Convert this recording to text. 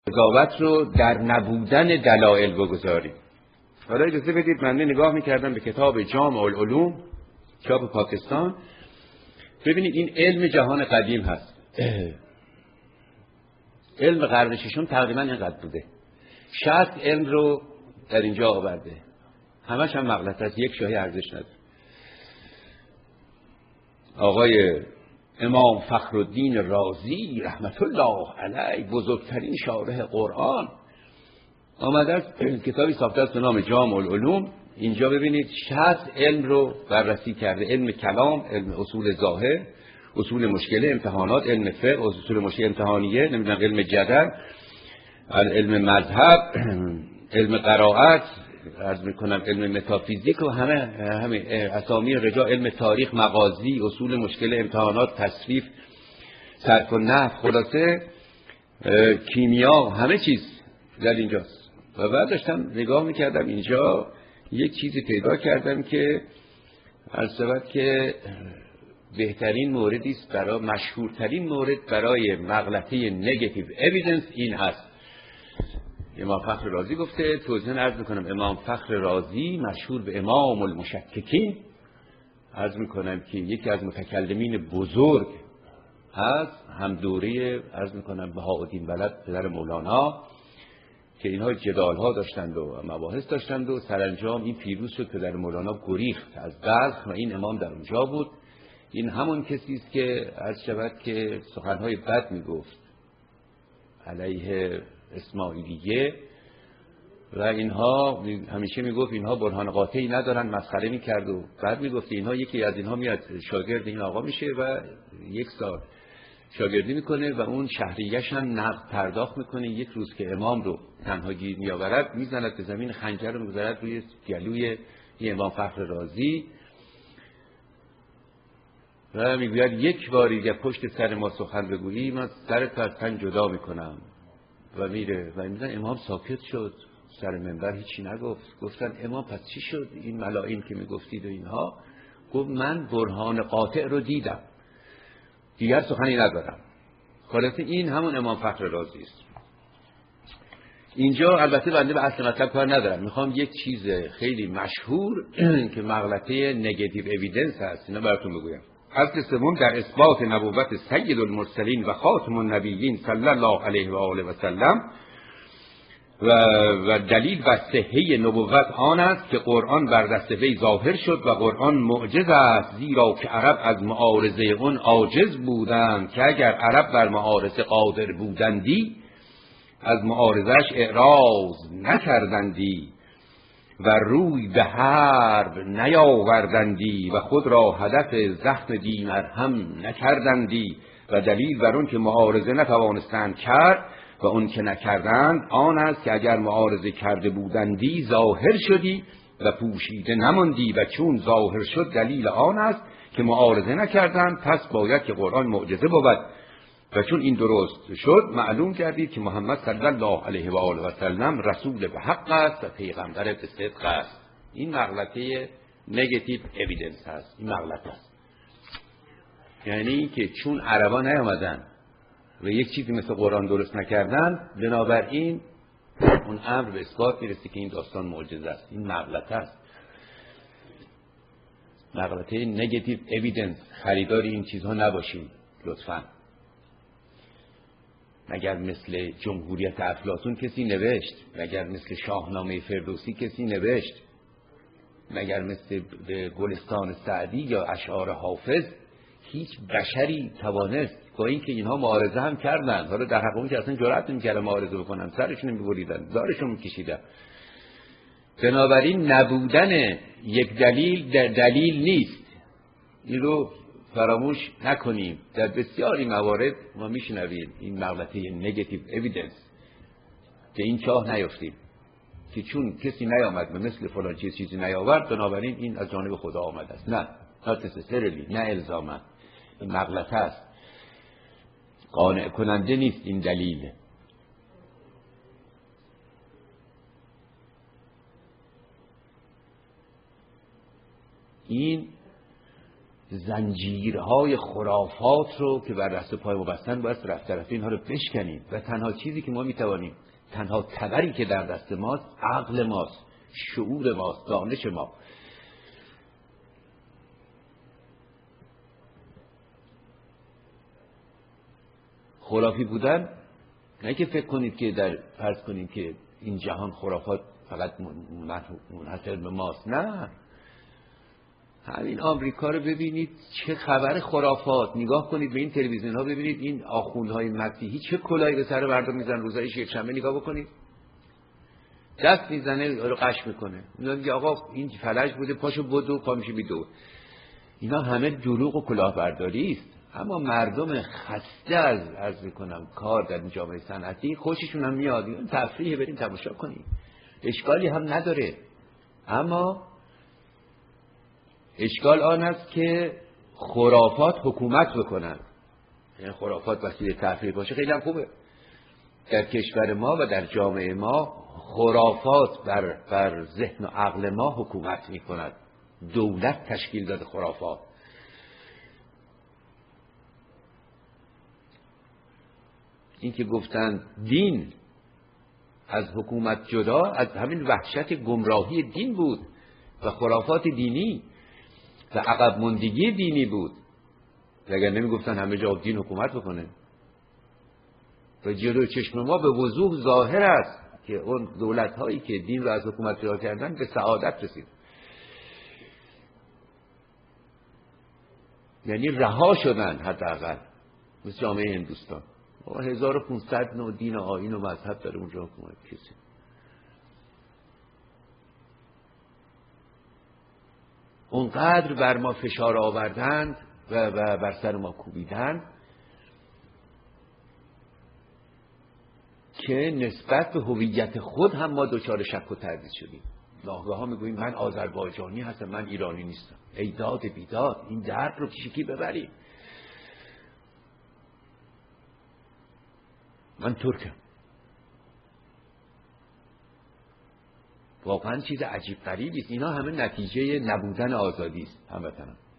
قضاوت رو در نبودن دلایل بگذاریم. حالا اجازه بدید من نگاه میکردم به کتاب جامع العلوم چاپ پاکستان. ببینید این علم جهان قدیم هست. علم قرن ششم تقریبا اینقدر بوده. 60 علم رو در اینجا آورده. همش هم مغلطه است، یک شاهی ارزش نداره. آقای امام فخرالدین رازی رحمت الله علیه بزرگترین شارح قرآن آمده است کتابی ساخته است به نام جامع العلوم. اینجا ببینید 60 علم رو بررسی کرده. علم کلام، علم اصول ظاهر، اصول مشکله امتحانات، علم فقه، اصول مشکله امتحانیه، نمیدونم علم جدل، علم مذهب، علم قرائت، عرض میکنم علم متافیزیک و همه اسامی رجاء، علم تاریخ، مغازی، اصول مشکل امتحانات، تصریف، صرف و نحو، خلاصه کیمیا، همه چیز در اینجاست. و بعد داشتم نگاه میکردم اینجا یک چیزی پیدا کردم که عرض شود که بهترین موردی است برای مشهورترین مورد برای مغلطه نگاتیو اویدنس این هست. امام فخر رازی گفته، توضیح عرض میکنم. امام فخر رازی مشهور به امام المشککین عرض میکنم که یکی از متکلمین بزرگ هست، هم دوره عرض میکنم بهاءالدین بلد پدر مولانا، که اینها جدال ها داشتند و مباحث داشتند و سرانجام این پیروز شد. پدر مولانا گریخت از بلخ و این امام در اونجا بود. این همون کسی است که عرض شود که سخنهای بد میگفت علیه اسماعیلیه و اینها همیشه میگفت اینها برهان قاطعی ندارن، مسخره میکرد و بعد میگفت اینها یکی از اینها میاد شاگرد این آقا میشه و 1 سال شاگردی میکنه و اون شهریه‌اش هم نقد پرداخت میکنه. یک روز که امام رو تنهایی میآورد میزند به زمین، خنجر رو میگذارد روی گلوی این امام فخر رازی و میگوید یک باری که پشت سر ما سخن بگویی من سرت از تن جدا میکنم و میره و میگن امام ساکت شد، سر منبر هیچی نگفت. گفتن امام پس چی شد این ملائیم که میگفتید و اینها؟ گفت من برهان قاطع رو دیدم، دیگر سخنی ندارم. خلاصه این همون امام فخر رازی است. اینجا البته بنده به اصل مطلب کار ندارم، میخوام یک چیز خیلی مشهور که مغلطه نگاتیو اویدنس هست اینا براتون بگویم. اصل سوم در اثبات نبوت سید المرسلین و خاتم النبیین صلی الله علیه و آله و سلم و دلیل بر صحه نبوت آن است که قرآن بر دست وی ظاهر شد و قرآن معجز است، زیرا که عرب از معارضه اون عاجز بودند که اگر عرب بر معارضه قادر بودندی از معارضش اعراض نکردندی و روی به حرب نیاوردندی و خود را هدف زخم بی مرهم نکردندی و دلیل بر اون که معارضه نتوانستند کرد و اون که نکردند آن است که اگر معارضه کرده بودندی ظاهر شدی و پوشیده نماندی و چون ظاهر شد دلیل آن است که معارضه نکردند، پس باید که قرآن معجزه بود و چون این درست شد معلوم کردید که محمد صلی الله علیه و آله و سلم رسول به حق است و پیغمبر به صدق است. این مغلطه نگاتیو اویدنس هست. این مغلطه است، یعنی که چون عربا نیامدن و یک چیزی مثل قرآن درست نکردن بنابراین اون امر به اثبات میرسه که این داستان معجزه است. این مغلطه است، مغلطه نگاتیو اویدنس. خریدار این چیزها نباشیم لطفاً. مگر مثل جمهوریت افلاطون کسی نوشت؟ مگر مثل شاهنامه فردوسی کسی نوشت؟ مگر مثل گلستان سعدی یا اشعار حافظ هیچ بشری توانست؟ با اینکه اینها معارضه هم کردن، حالا در حق اون که اصلا جرأت نمی‌کردن معارضه بکنن، سرشون می‌بریدن، دارشون می‌کشیدن. بنابراین نبودن یک دلیل در دلیل نیست. این رو فراموش نکنیم. در بسیاری موارد ما میشنویم این مغلطه نگاتیو اویدنس که این چاه نیفتیم که چون کسی نیامد و مثل فلان چیزی نیاورد بنابراین این از جانب خدا آمده است. نه، necessarily، نه الزاما. این مغلطه است، قانع کننده نیست این دلیل. این زنجیرهای خرافات رو که بر دست و پای ما بستن باید رفت طرف اینها رو بشکنیم و تنها چیزی که ما میتوانیم، تنها تبری که در دست ماست عقل ماست، شعور ماست، دانش ما. خرافی بودن نه که فکر کنید که در فرض کنید که این جهان خرافات فقط منحصر به ماست. نه، همین آمریکا رو ببینید چه خبر خرافات. نگاه کنید به این تلویزیون ها، ببینید این آخوندهای مسیحی چه کلاهی به سر مردم میزنن. روزای یکشنبه نگاه بکنید، دست میزنه رو قش میکنه، میگه آقا این فلج بوده، پاشو بدو، پا میشه بیدو. اینا همه دروغ و کلاهبرداری است. اما مردم خسته از عرض میکنم کار در این جامعه صنعتی خوششون هم میاد این تفریح، بریم تماشا کنیم، اشکالی هم نداره. اما اشکال آن است که خرافات حکومت بکنن. یعنی خرافات وسیله تفریح باشه خیلی هم خوبه. در کشور ما و در جامعه ما خرافات بر ذهن و عقل ما حکومت میکند. دولت تشکیل داده خرافات. این که گفتن دین از حکومت جدا، از همین وحشت گمراهی دین بود و خرافات دینی و عقب ماندگی دینی بود. اگر نمی گفتن همه جا دین حکومت بکنه. و جلوی چشم ما به وضوح ظاهر است که اون دولت هایی که دین رو از حکومت جدا کردن به سعادت رسید. یعنی رها شدن حداقل. مثل جامعه هندوستان 1500 نوع دین و آیین و مذهب داره اونجا حکومت کسی. اونقدر بر ما فشار آوردند و بر سر ما کوبیدند که نسبت به هویت خود هم ما دچار شک و تردید شدیم. ناگهان میگوییم من آذربایجانی هستم، من ایرانی نیستم. ای داد بیداد، این درد رو پیشکی ببریم. من ترکم. واقعا چیز عجیب غریبی است. اینا همه نتیجه نبودن آزادی است هموطنان.